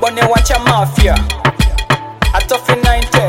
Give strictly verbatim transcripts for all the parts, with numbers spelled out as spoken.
Bunny watch a mafia. A tough in ninety.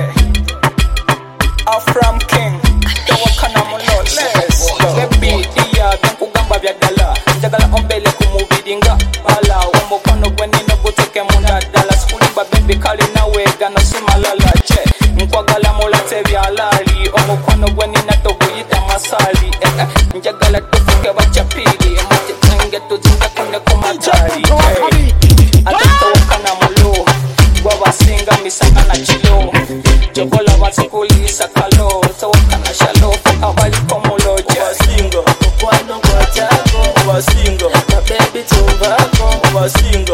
I'm from King. The wakana mulo. Let's go. Baby, dia tanku gamba vya dala. Jagala ombele kumubidinga. Bala wambo kono gweni no butuke munda dala. Skuli ba baby kali na wega na simalala. Che mkwagala mula tevi alali. Omo kono gweni na togu yita masali. Eh eh. Njagala tufuke wacha pili. Mati tenge tuzinga kune kumatari. Eh. Adento wakana mulo. Gwa singa misanga na chilo. Jogola wasikuli sakalo. So wakana shalo. Abali komulo. Wasinga Kwano kwa chako. Wasinga Na baby tumbako. Wasinga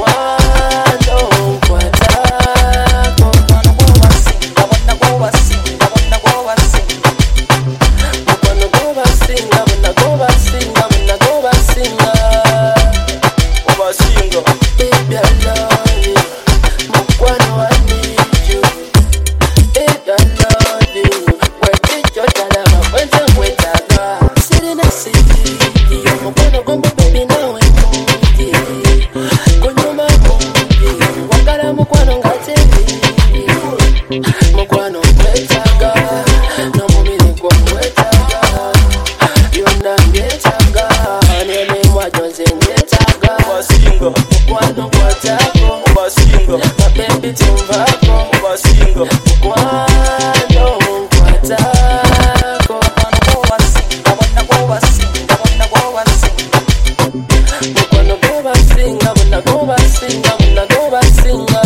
Kwano kwa chako. Kwano kwa wasinga. Wana kwa wasinga. Wana kwa wasinga. Kwano kwa wasinga. Wana kwa wasinga. Wana kwa wasinga. Wasinga Baby I love you. Mukwano I need you. Baby I love you. Where did your talaba? When's the way taga? Sitting I see you. Mukwano gombo baby now I know you. Kunyuma kumbi. Wakala mukwano ngatevi. Mukwano mwetaga. No mumini kwa mwetaga. Yona mwetaga. Nene mwajonze mwetaga. Wasinga Mukwano kwa chako. Wasinga Na baby tumbako. Wasinga Mukwano kwa chako. Mukwano kwa wasinga. Wana kwa wasinga. Wana kwa wasinga. Mukwano kwa wasinga. Wana kwa wasinga. Wana kwa wasinga.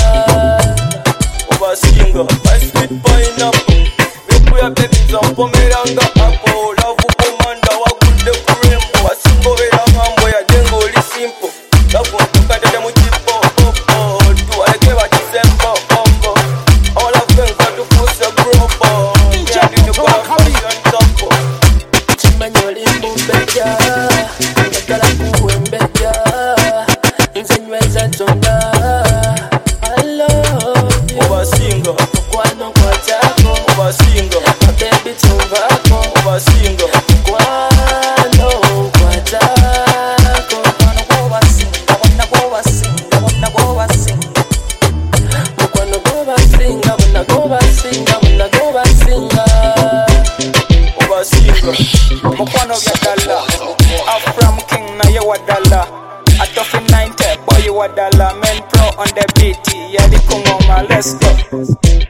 Wasinga my sweet pineapple. Wekuya baby zampomeranga hapo. Love komanda wakude kurembo. Wasinga vera mambo ya jengo li simple. Love tukadede muchipo popo. Tuwaleke bachisembo bombo. All of them got to push a gropo. Yeah, did you go fashion topo. Chimanyoli mbeja. Ngakala kuwembeja. Nze nyweza tonga. I love you. Wasinga Mukwano kwa chako. Wasinga Na baby tumbako. Wasinga Mukwano kwa chako. Mukwano kwa wasinga. Wana kwa wasinga. Wana kwa wasinga. Mukwano kwa wasinga. Wana kwa wasinga. Wana kwa wasinga. Wasinga Mukwano vya dala. I'm from King na ye wa dala. A tough in ninety, boy you wa dala. Men pro on the beat. Yali kungoma, let's go.